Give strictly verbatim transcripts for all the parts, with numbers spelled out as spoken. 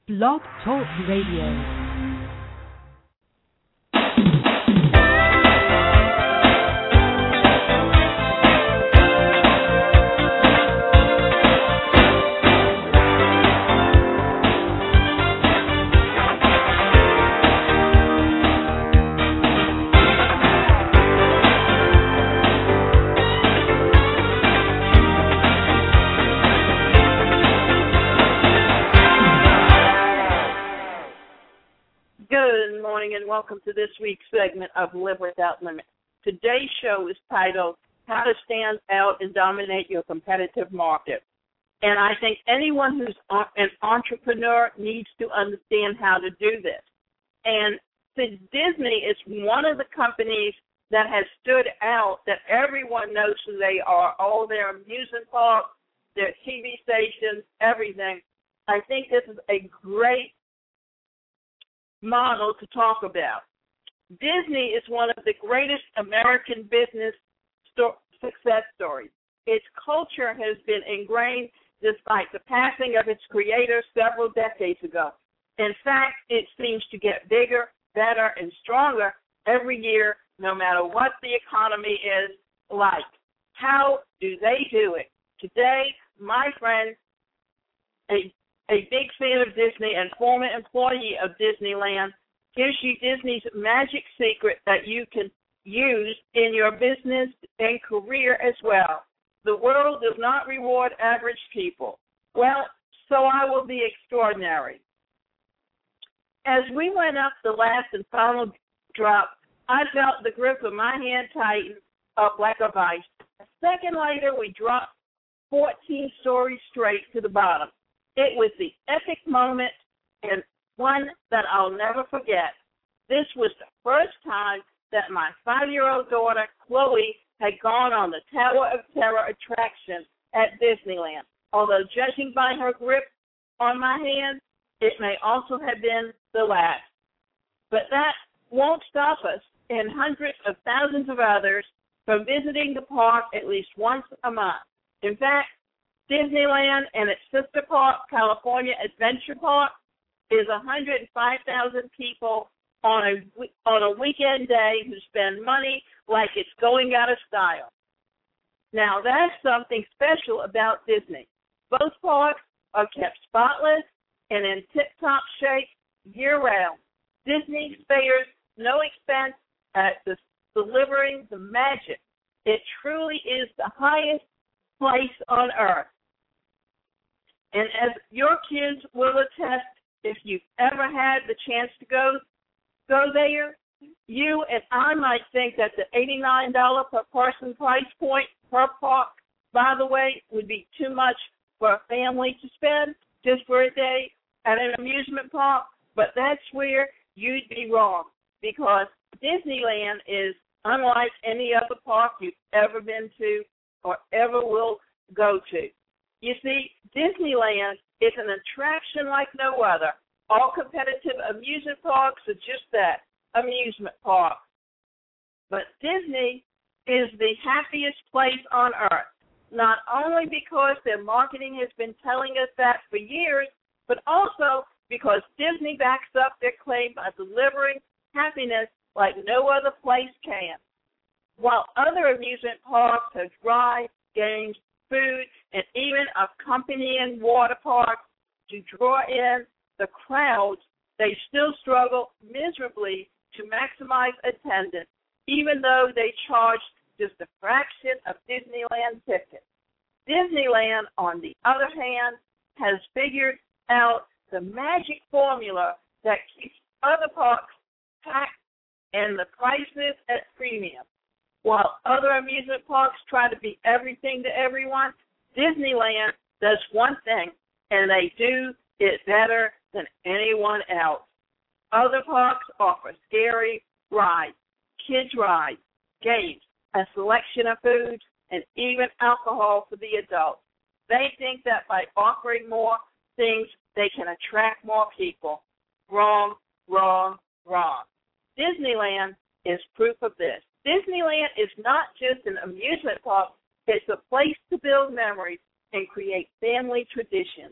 Blog Talk Radio. Good morning and welcome to this week's segment of Live Without Limits. Today's show is titled, How to Stand Out and Dominate Your Competitive Market. And I think anyone who's an entrepreneur needs to understand how to do this. And since Disney is one of the companies that has stood out, that everyone knows who they are, all their amusement parks, their T V stations, everything, I think this is a great model to talk about. Disney is one of the greatest American business sto- success stories. Its culture has been ingrained despite the passing of its creator several decades ago. In fact, it seems to get bigger, better, and stronger every year, no matter what the economy is like. How do they do it? Today, my friend, a A big fan of Disney and former employee of Disneyland, gives you Disney's magic secret that you can use in your business and career as well. The world does not reward average people. Well, so I will be extraordinary. As we went up the last and final drop, I felt the grip of my hand tighten up like a vice. A second later, we dropped fourteen stories straight to the bottom. It was the epic moment and one that I'll never forget. This was the first time that my five-year-old daughter, Chloe, had gone on the Tower of Terror attraction at Disneyland. Although judging by her grip on my hand, it may also have been the last. But that won't stop us and hundreds of thousands of others from visiting the park at least once a month. In fact, Disneyland and its sister park, California Adventure Park, is one hundred five thousand people on a on a weekend day who spend money like it's going out of style. Now, that's something special about Disney. Both parks are kept spotless and in tip-top shape year-round. Disney spares no expense at the, delivering the magic. It truly is the highest place on earth. And as your kids will attest, if you've ever had the chance to go go there, you and I might think that the eighty-nine dollars per person price point per park, by the way, would be too much for a family to spend just for a day at an amusement park. But that's where you'd be wrong, because Disneyland is unlike any other park you've ever been to or ever will go to. You see, Disneyland is an attraction like no other. All competitive amusement parks are just that, amusement parks. But Disney is the happiest place on earth, not only because their marketing has been telling us that for years, but also because Disney backs up their claim by delivering happiness like no other place can. While other amusement parks have rides, games, food, and even accompanying water parks to draw in the crowds, they still struggle miserably to maximize attendance, even though they charge just a fraction of Disneyland tickets. Disneyland, on the other hand, has figured out the magic formula that keeps other parks packed and the prices at premium. While other amusement parks try to be everything to everyone, Disneyland does one thing, and they do it better than anyone else. Other parks offer scary rides, kids rides, games, a selection of foods, and even alcohol for the adults. They think that by offering more things, they can attract more people. Wrong, wrong, wrong. Disneyland is proof of this. Disneyland is not just an amusement park, it's a place to build memories and create family traditions.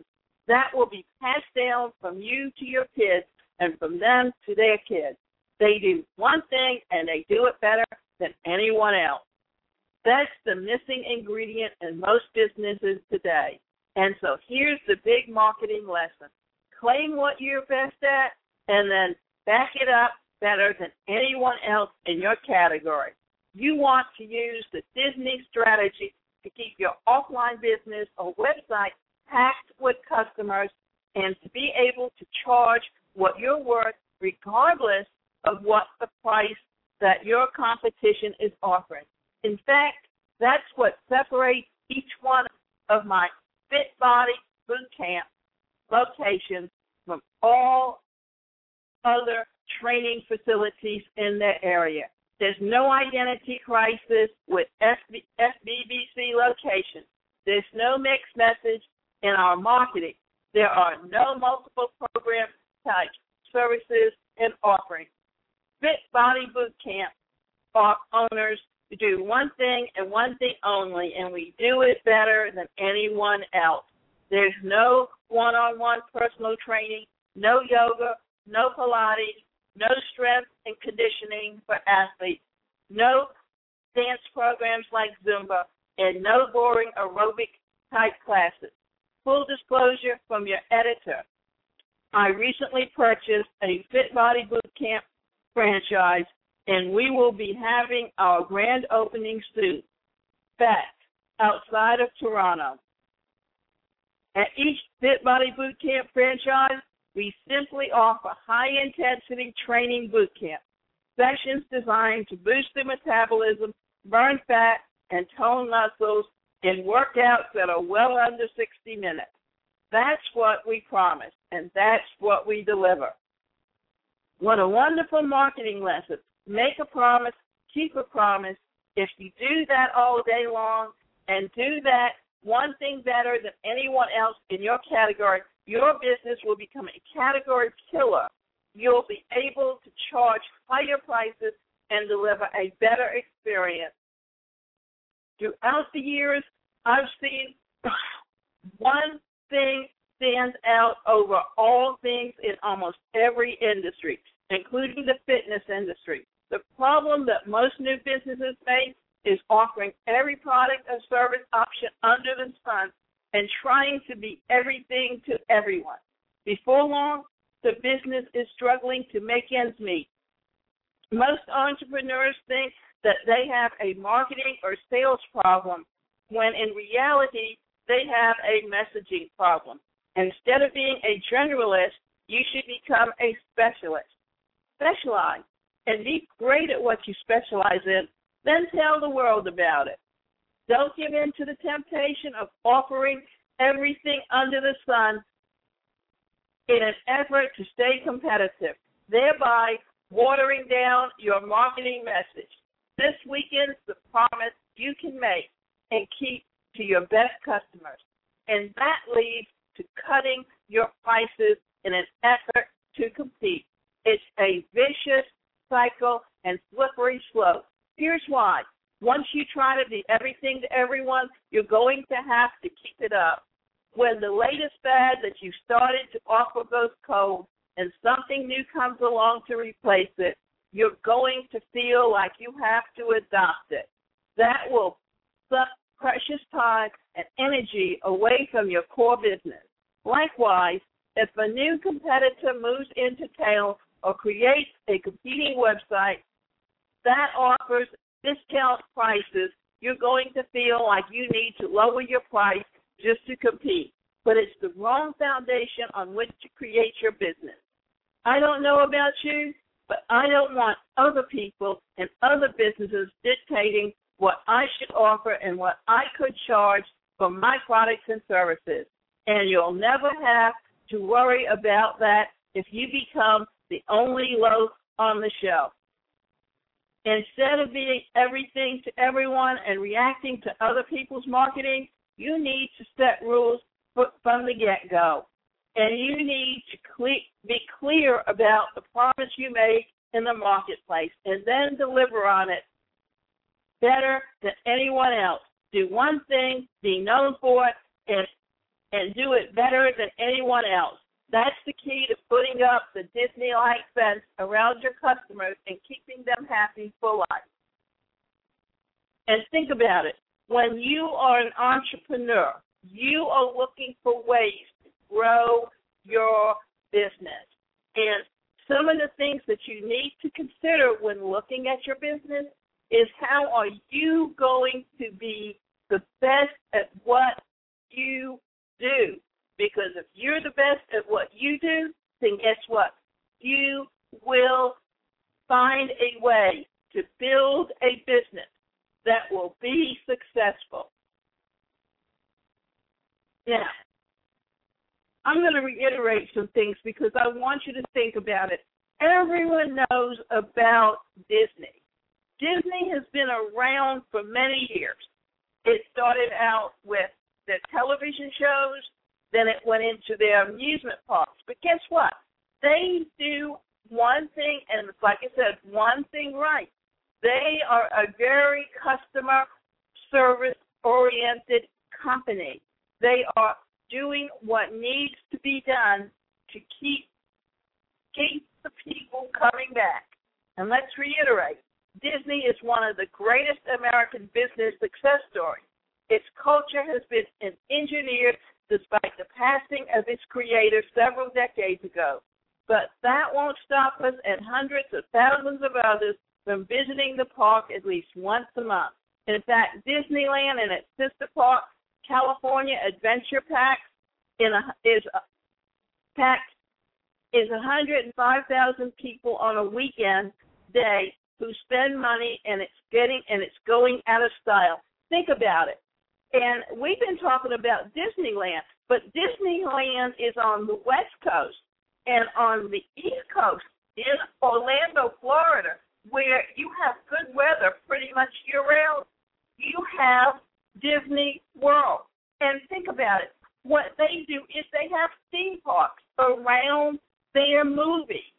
that will be passed down from you to your kids and from them to their kids. They do one thing and they do it better than anyone else. That's the missing ingredient in most businesses today. And so here's the big marketing lesson. Claim what you're best at and then back it up better than anyone else in your category. You want to use the Disney strategy to keep your offline business or website packed with customers and to be able to charge what you're worth regardless of what the price that your competition is offering. In fact, that's what separates each one of my Fit Body Bootcamp locations from all other training facilities in their area. There's no identity crisis with F B B C locations. There's no mixed message in our marketing. There are no multiple program types, services, and offerings. Fit Body Bootcamp owners do one thing and one thing only, and we do it better than anyone else. There's no one-on-one personal training, no yoga, no Pilates, no strength and conditioning for athletes, no dance programs like Zumba, and no boring aerobic-type classes. Full disclosure from your editor, I recently purchased a Fit Body Bootcamp franchise, and we will be having our grand opening soon, back outside of Toronto. At each Fit Body Bootcamp franchise, we simply offer high-intensity training bootcamp sessions designed to boost the metabolism, burn fat, and tone muscles in workouts that are well under sixty minutes. That's what we promise, and that's what we deliver. What a wonderful marketing lesson. Make a promise, keep a promise. If you do that all day long and do that one thing better than anyone else in your category, your business will become a category killer. You'll be able to charge higher prices and deliver a better experience. Throughout the years, I've seen one thing stands out over all things in almost every industry, including the fitness industry. The problem that most new businesses face is offering every product or service option under the sun and trying to be everything to everyone. Before long, the business is struggling to make ends meet. Most entrepreneurs think that they have a marketing or sales problem, when in reality, they have a messaging problem. Instead of being a generalist, you should become a specialist. Specialize and be great at what you specialize in, then tell the world about it. Don't give in to the temptation of offering everything under the sun in an effort to stay competitive, thereby watering down your marketing message. This weekend's the promise you can make and keep to your best customers, and that leads to cutting your prices in an effort to compete. It's a vicious cycle and slippery slope. Here's why. Once you try to be everything to everyone, you're going to have to keep it up. When the latest fad that you started to offer goes cold and something new comes along to replace it, you're going to feel like you have to adopt it. That will suck precious time and energy away from your core business. Likewise, if a new competitor moves into town or creates a competing website that offers discount prices, you're going to feel like you need to lower your price just to compete. But it's the wrong foundation on which to create your business. I don't know about you, but I don't want other people and other businesses dictating what I should offer and what I could charge for my products and services. And you'll never have to worry about that if you become the only loaf on the shelf. Instead of being everything to everyone and reacting to other people's marketing, you need to set rules from the get-go. And you need to cle- be clear about the promise you make in the marketplace and then deliver on it better than anyone else. Do one thing, be known for it, and and do it better than anyone else. That's the key to putting up the Disney-like fence around your customers and keeping them happy for life. And think about it. When you are an entrepreneur, you are looking for ways to grow your business. And some of the things that you need to consider when looking at your business is how are you going to be the best at what you do. Because if you're the best at what you do, then guess what? You will find a way to build a business that will be successful. Now, I'm going to reiterate some things because I want you to think about it. Everyone knows about Disney. Disney has been around for many years. It started out with their television shows, then it went into their amusement parks. But guess what? They do one thing, and like I said, one thing right. They are a very customer service-oriented company. They are doing what needs to be done to keep, keep the people coming back. And let's reiterate, Disney is one of the greatest American business success stories. Its culture has been engineered despite the passing of its creator several decades ago. But that won't stop us and hundreds of thousands of others from visiting the park at least once a month. In fact, Disneyland and its sister park, California Adventure Park, in a, is a, pack is one hundred five thousand people on a weekend day who spend money, and it's getting and it's going out of style. Think about it. And we've been talking about Disneyland, but Disneyland is on the West Coast, and on the East Coast in Orlando, Florida, where you have good weather pretty much year-round, you have Disney World. And think about it. What they do is they have theme parks around their movie,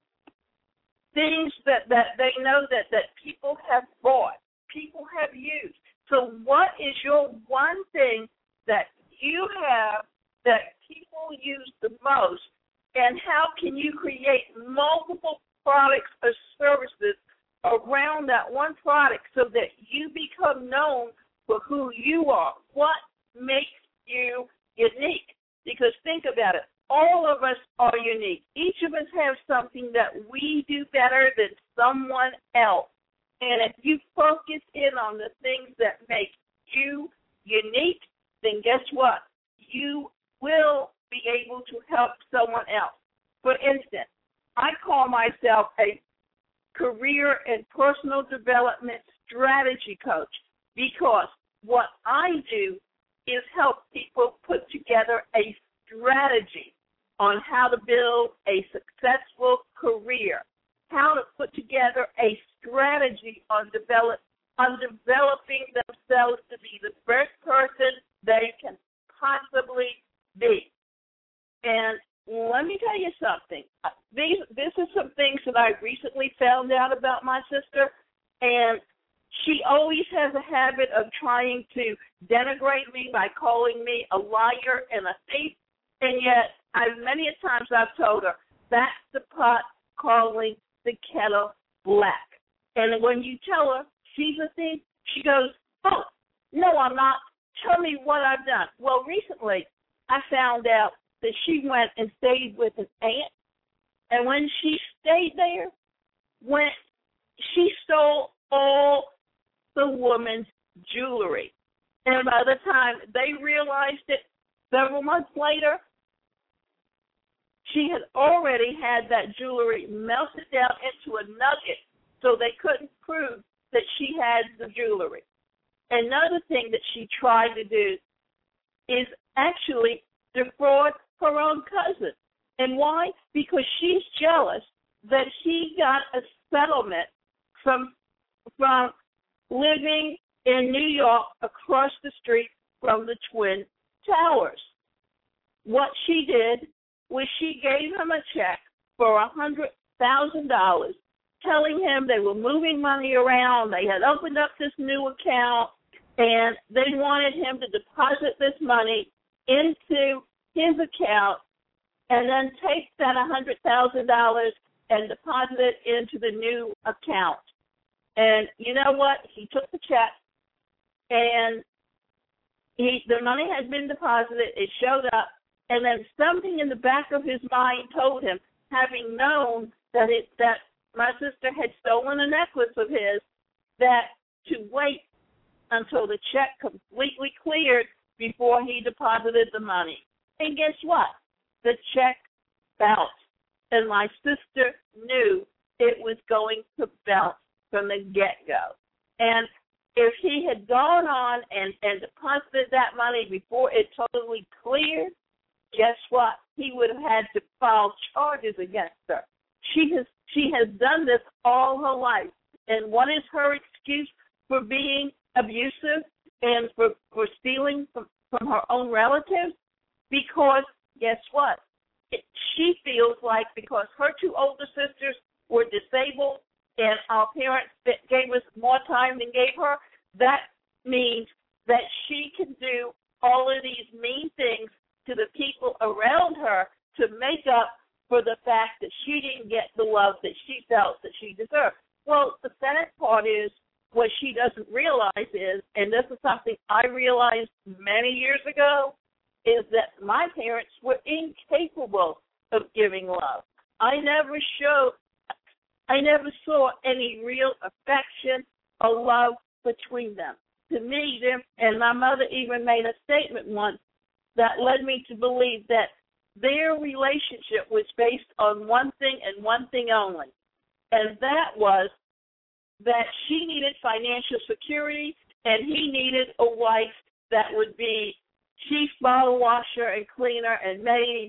things that, that they know that, that people have bought, people have used. So what is your one thing that you have that people use the most, and how can you create multiple products or services around that one product so that you become known for who you are? What makes you unique? Because think about it. All of us are unique. Each of us have something that we do better than someone else. And if you focus in on the things that make you unique, then guess what? You will be able to help someone else. For instance, I call myself a career and personal development strategy coach because what I do is help people put together a strategy on how to build a successful career, how to put together a strategy on develop on developing themselves to be the best person they can possibly be. And let me tell you something. These, this is some things that I recently found out about my sister, and she always has a habit of trying to denigrate me by calling me a liar and a thief, and yet I, many a times I've told her, that's the pot calling the kettle black. And when you tell her she's a thief, she goes, oh, no, I'm not. Tell me what I've done. Well, recently I found out that she went and stayed with an aunt, and when she stayed there, when she stole all the woman's jewelry. And by the time they realized it several months later, she had already had that jewelry melted down into a nugget, so they couldn't prove that she had the jewelry. Another thing that she tried to do is actually defraud her own cousin. And why? Because she's jealous that he got a settlement from from living in New York across the street from the Twin Towers. What she did was she gave him a check for one hundred thousand dollars, telling him they were moving money around, they had opened up this new account, and they wanted him to deposit this money into his account and then take that one hundred thousand dollars and deposit it into the new account. And you know what? He took the check, and he the money had been deposited. It showed up, and then something in the back of his mind told him, having known that it that my sister had stolen a necklace of his, that to wait until the check completely cleared before he deposited the money. And guess what? The check bounced, and my sister knew it was going to bounce from the get-go. And if he had gone on and, and deposited that money before it totally cleared, guess what? He would have had to file charges against her. She has she has done this all her life. And what is her excuse for being abusive and for, for stealing from, from her own relatives? Because guess what? It, she feels like because her two older sisters were disabled and our parents gave us more time than gave her, that means that she can do all of these mean things to the people around her to make up for the fact that she didn't get the love that she felt that she deserved. Well, the sad part is what she doesn't realize is, and this is something I realized many years ago, is that my parents were incapable of giving love. I never showed, I never saw any real affection or love between them. To me, them, and my mother even made a statement once that led me to believe that their relationship was based on one thing and one thing only, and that was that she needed financial security and he needed a wife that would be chief bottle washer and cleaner and maid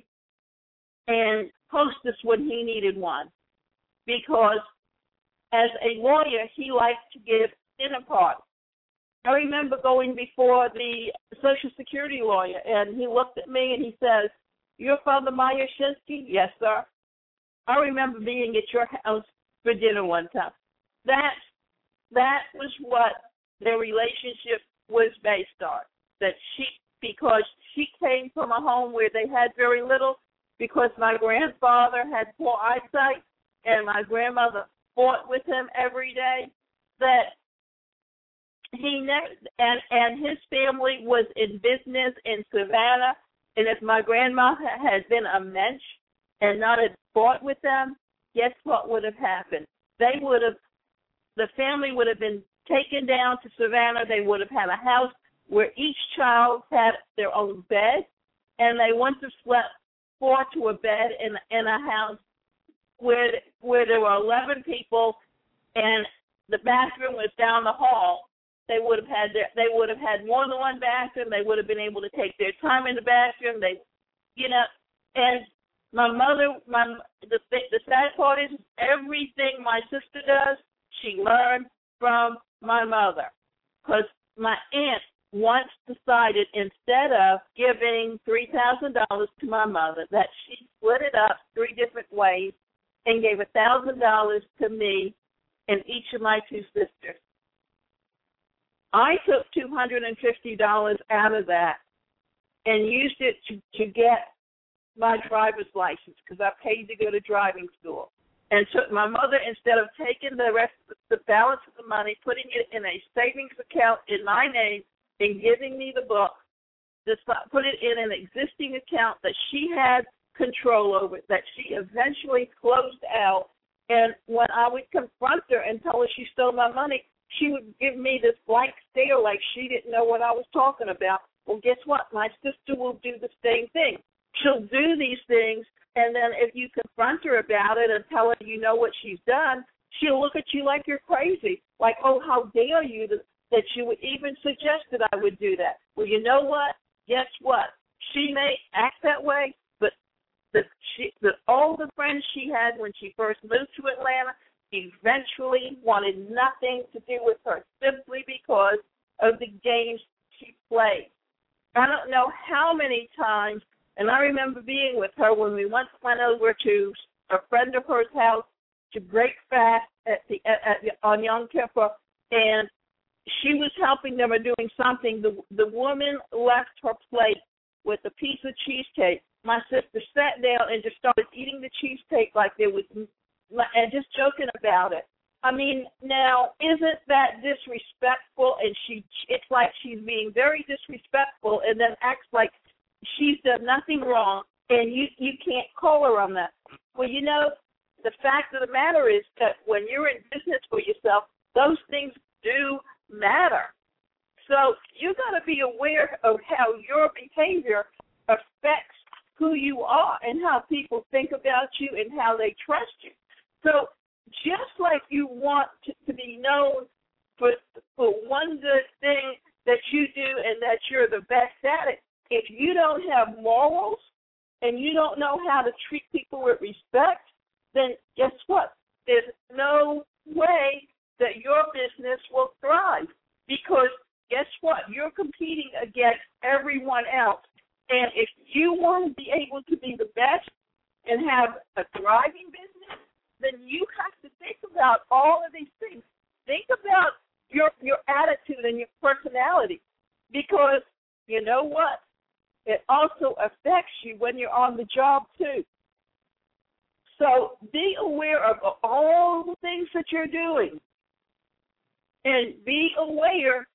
and hostess when he needed one. Because as a lawyer, he liked to give dinner parties. I remember going before the Social Security lawyer, and he looked at me and he says, "You're Father Meyer Shinsky?" "Yes, sir." I remember being at your house for dinner one time. That, that was what their relationship was based on. That she, because she came from a home where they had very little, because my grandfather had poor eyesight and my grandmother fought with him every day, that he ne- and and his family was in business in Savannah, and if my grandma had been a mensch and not had fought with them, guess what would have happened? They would have, the family would have been taken down to Savannah. They would have had a house where each child had their own bed, and they wouldn't have slept four to a bed in in a house where where there were eleven people, and the bathroom was down the hall. They would have had their, they would have had more than one bathroom. They would have been able to take their time in the bathroom. They, you know, and my mother, my the the sad part is everything my sister does, she learned from my mother, because my aunt once decided instead of giving three thousand dollars to my mother, that she split it up three different ways and gave a thousand dollars to me and each of my two sisters. I took two hundred fifty dollars out of that and used it to, to get my driver's license, because I paid to go to driving school. And took my mother, instead of taking the rest, the balance of the money, putting it in a savings account in my name and giving me the book, just put it in an existing account that she had control over, that she eventually closed out. And when I would confront her and tell her she stole my money, she would give me this blank stare like she didn't know what I was talking about. Well, guess what? My sister will do the same thing. She'll do these things, and then if you confront her about it and tell her you know what she's done, she'll look at you like you're crazy. Like, oh, how dare you that, that you would even suggest that I would do that. Well, you know what? Guess what? She may act that way, but the, she, the, all the friends she had when she first moved to Atlanta eventually wanted nothing to do with her simply because of the games she played. I don't know how many times, and I remember being with her when we once went over to a friend of hers' house to break fast at the, at, at, on Yom Kippur, and she was helping them or doing something. The, the woman left her plate with a piece of cheesecake. My sister sat down and just started eating the cheesecake like there was, and just joking about it. I mean, now, isn't that disrespectful? And she, it's like she's being very disrespectful and then acts like she's done nothing wrong, and you, you can't call her on that. Well, you know, the fact of the matter is that when you're in business for yourself, those things do matter. So you got to be aware of how your behavior affects who you are and how people think about you and how they trust you. So just like you want to, to be known for, for one good thing that you do and that you're the best at it, if you don't have morals and you don't know how to treat people with respect, then guess what? There's no way that your business will thrive, because guess what? You're competing against everyone else. And if you want to be able to be the best and have a thriving business, then you have to think about all of these things. Think about your your attitude and your personality, because you know what? It also affects you when you're on the job too. So be aware of all the things that you're doing, and be aware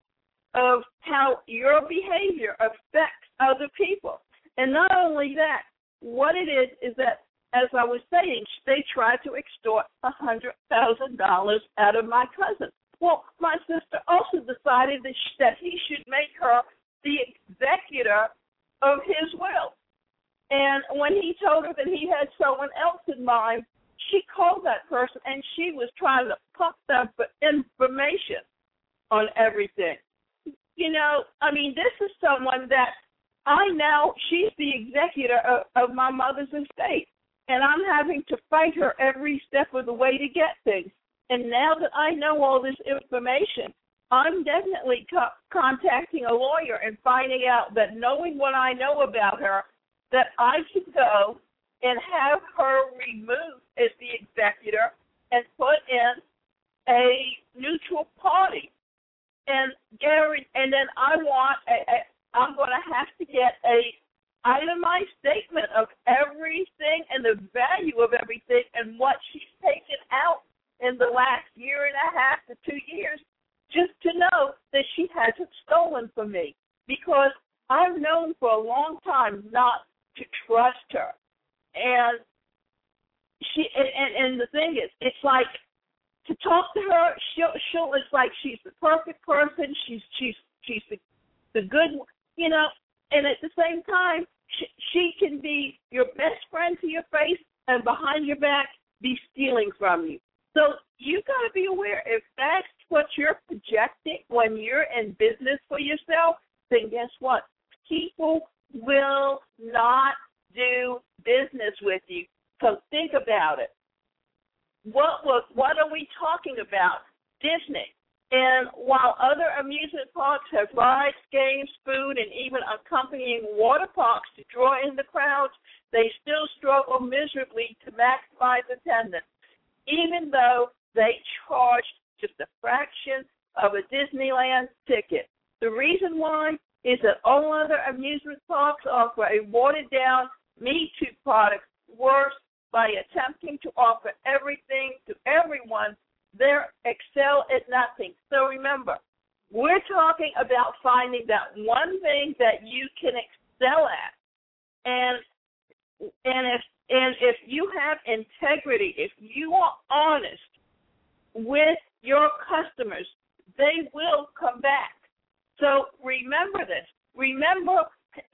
of how your behavior affects other people. And not only that, what it is is that, as I was saying, they tried to extort one hundred thousand dollars out of my cousin. Well, my sister also decided that, she, that he should make her the executor of his will. And when he told her that he had someone else in mind, she called that person, and she was trying to pump up information on everything. You know, I mean, this is someone that I now, she's the executor of, of my mother's estate, and I'm having to fight her every step of the way to get things. And now that I know all this information, I'm definitely co- contacting a lawyer and finding out that, knowing what I know about her, that I should go and have her removed as the executor and put in a neutral party. And Gary, and then I want, a, a, I'm going to have to get a itemized statement of everything and the value of everything and what she's taken out in the last year and a half to two years, just to know that she hasn't stolen from me. Because I've known for a long time not to trust her. And she, and, and, and the thing is, it's like, to talk to her, she'll, she'll, it's like she's the perfect person. She's, she's, she's the, the good, you know, and at the same time, she, she can be your best friend to your face and behind your back be stealing from you. So you got to be aware, if that's what you're projecting when you're in business for yourself, then guess what? People will not do business with you. So think about it. What was, what are we talking about? Disney. And while other amusement parks have rides, games, food, and even accompanying water parks to draw in the crowds, they still struggle miserably to maximize attendance, even though they charge just a fraction of a Disneyland ticket. The reason why is that all other amusement parks offer a watered-down Me Too product worse by attempting to offer everything to everyone. They excel at nothing. So remember, we're talking about finding that one thing that you can excel at. And and if and if you have integrity, if you are honest with your customers, they will come back. So remember this. Remember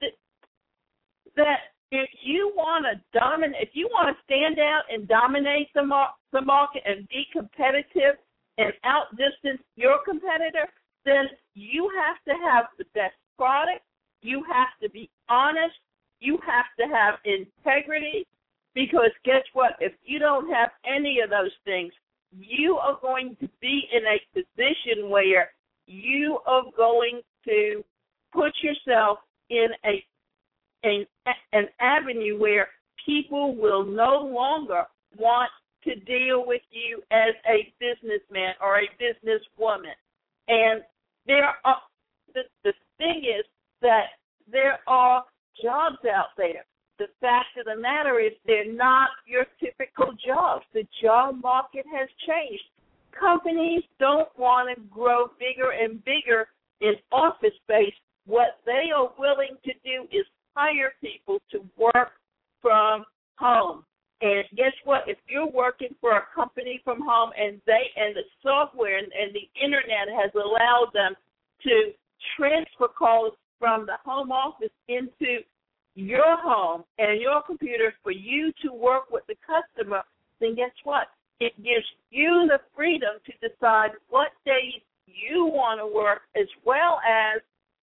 that if you want to dominate, if you want to stand out and dominate the, mar- the market and be competitive and outdistance your competitor, then you have to have the best product. You have to be honest. You have to have integrity, because guess what? If you don't have any of those things, you are going to be in a position where you are going to put yourself in a An, an avenue where people will no longer want to deal with you as a businessman or a businesswoman. And there are, the, the thing is that there are jobs out there. The fact of the matter is they're not your typical jobs. The job market has changed. Companies don't want to grow bigger and bigger in office space. What they are willing to do is hire people to work from home. And guess what? If you're working for a company from home and they and the software and, and the internet has allowed them to transfer calls from the home office into your home and your computer for you to work with the customer, then guess what? It gives you the freedom to decide what days you want to work, as well as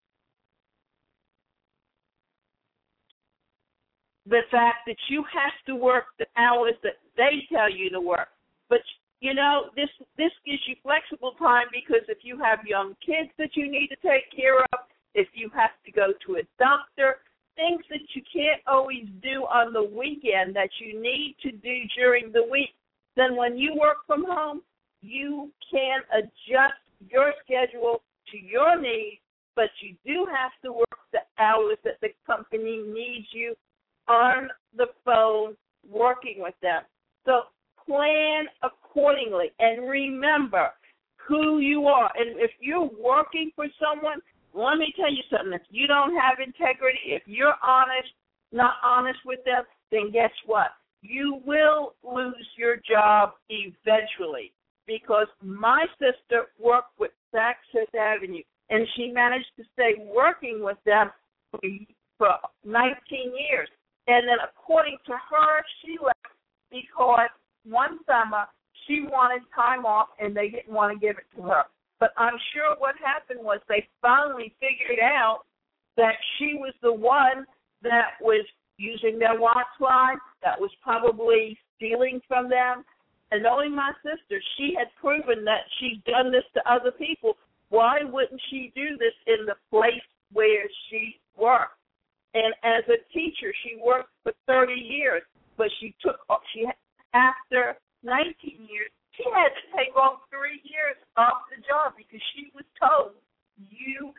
the fact that you have to work the hours that they tell you to work. But, you know, this this gives you flexible time, because if you have young kids that you need to take care of, if you have to go to a doctor, things that you can't always do on the weekend that you need to do during the week, then when you work from home, you can adjust your schedule to your needs, but you do have to work the hours that the company needs you on the phone working with them. So plan accordingly, and remember who you are. And if you're working for someone, let me tell you something. If you don't have integrity, if you're honest, not honest with them, then guess what? You will lose your job eventually, because my sister worked with Saks Fifth Avenue, and she managed to stay working with them for nineteen years. And then according to her, she left because one summer she wanted time off and they didn't want to give it to her. But I'm sure what happened was they finally figured out that she was the one that was using their Wi-Fi, that was probably stealing from them. And knowing my sister, she had proven that she'd done this to other people. Why wouldn't she do this in the place where she worked? And as a teacher, she worked for thirty years, but she took, she after nineteen years, she had to take off three years off the job because she was told, you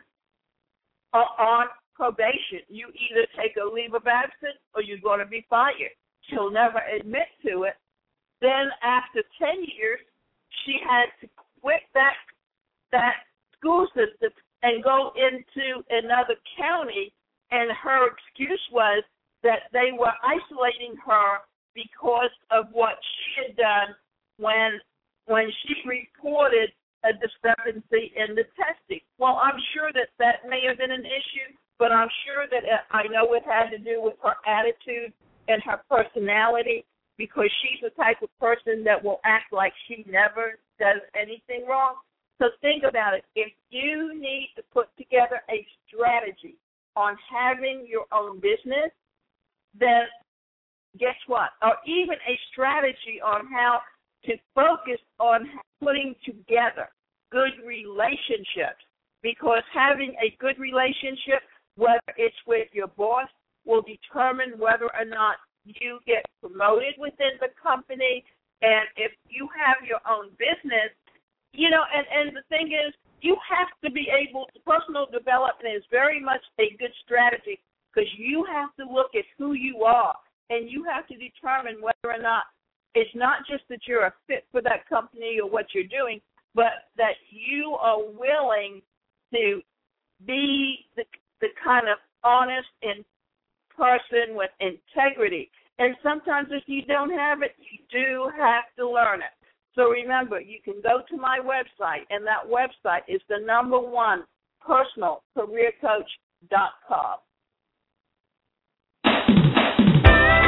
are on probation. You either take a leave of absence or you're going to be fired. She'll never admit to it. Then after ten years, she had to quit that that school system and go into another county, and her excuse was that they were isolating her because of what she had done when when she reported a discrepancy in the testing. Well, I'm sure that that may have been an issue, but I'm sure that it, I know it had to do with her attitude and her personality, because she's the type of person that will act like she never does anything wrong. So think about it. If you need to put together a strategy on having your own business, then guess what? Or even a strategy on how to focus on putting together good relationships, because having a good relationship, whether it's with your boss, will determine whether or not you get promoted within the company. And if you have your own business, you know, and, and the thing is, you have to be able to, personal development is very much a good strategy, because you have to look at who you are, and you have to determine whether or not it's not just that you're a fit for that company or what you're doing, but that you are willing to be the, the kind of honest and person with integrity. And sometimes if you don't have it, you do have to learn it. So remember, you can go to my website, and that website is the number one, personal career coach dot com.